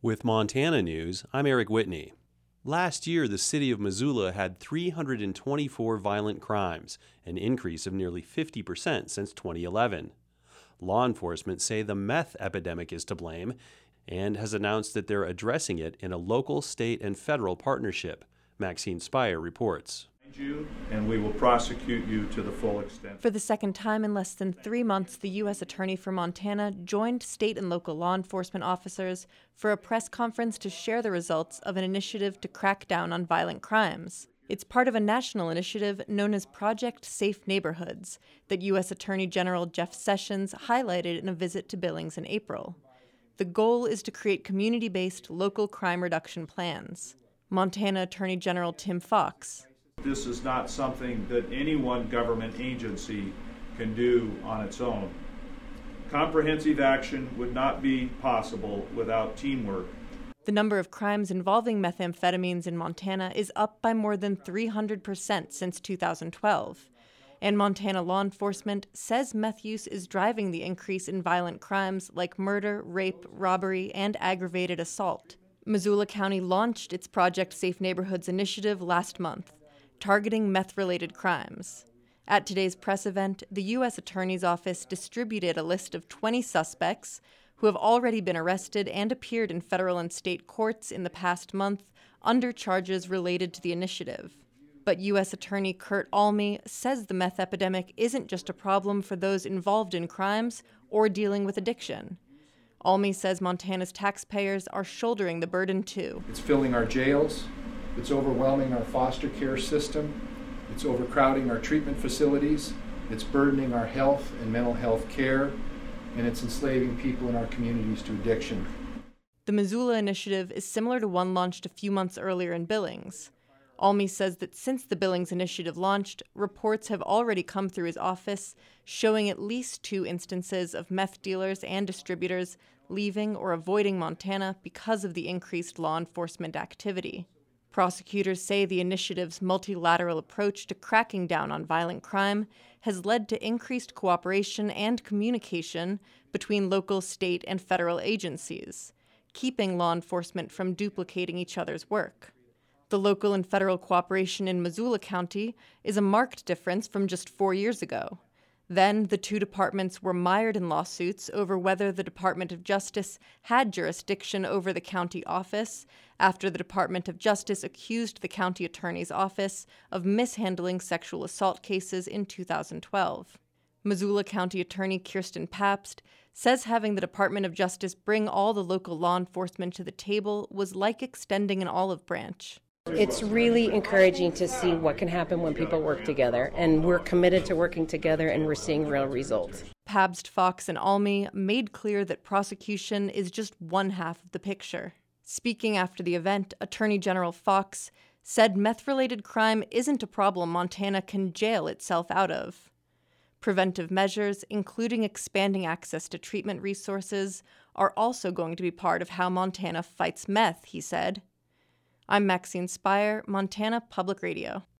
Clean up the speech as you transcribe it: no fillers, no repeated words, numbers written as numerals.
With Montana News, I'm Eric Whitney. Last year, the city of Missoula had 324 violent crimes, an increase of nearly 50% since 2011. Law enforcement say the meth epidemic is to blame and has announced that they're addressing it in a local, state, and federal partnership. Maxine Spire reports. And we will prosecute you to the full extent. For the second time in less than 3 months, the U.S. Attorney for Montana joined state and local law enforcement officers for a press conference to share the results of an initiative to crack down on violent crimes. It's part of a national initiative known as Project Safe Neighborhoods that U.S. Attorney General Jeff Sessions highlighted in a visit to Billings in April. The goal is to create community-based local crime reduction plans. Montana Attorney General Tim Fox. This is not something that any one government agency can do on its own. Comprehensive action would not be possible without teamwork. The number of crimes involving methamphetamines in Montana is up by more than 300% since 2012. And Montana law enforcement says meth use is driving the increase in violent crimes like murder, rape, robbery, and aggravated assault. Missoula County launched its Project Safe Neighborhoods initiative last month, targeting meth-related crimes. At today's press event, the U.S. Attorney's Office distributed a list of 20 suspects who have already been arrested and appeared in federal and state courts in the past month under charges related to the initiative. But U.S. Attorney Kurt Alme says the meth epidemic isn't just a problem for those involved in crimes or dealing with addiction. Alme says Montana's taxpayers are shouldering the burden too. It's filling our jails. It's overwhelming our foster care system. It's overcrowding our treatment facilities. It's burdening our health and mental health care. And it's enslaving people in our communities to addiction. The Missoula initiative is similar to one launched a few months earlier in Billings. Alme says that since the Billings initiative launched, reports have already come through his office showing at least 2 instances of meth dealers and distributors leaving or avoiding Montana because of the increased law enforcement activity. Prosecutors say the initiative's multilateral approach to cracking down on violent crime has led to increased cooperation and communication between local, state, and federal agencies, keeping law enforcement from duplicating each other's work. The local and federal cooperation in Missoula County is a marked difference from just 4 years ago. Then, the 2 departments were mired in lawsuits over whether the Department of Justice had jurisdiction over the county office after the Department of Justice accused the county attorney's office of mishandling sexual assault cases in 2012. Missoula County Attorney Kirsten Pabst says having the Department of Justice bring all the local law enforcement to the table was like extending an olive branch. It's really encouraging to see what can happen when people work together, and we're committed to working together, and we're seeing real results. Pabst, Fox, and Alme made clear that prosecution is just one half of the picture. Speaking after the event, Attorney General Fox said meth-related crime isn't a problem Montana can jail itself out of. Preventive measures, including expanding access to treatment resources, are also going to be part of how Montana fights meth, he said. I'm Maxine Spire, Montana Public Radio.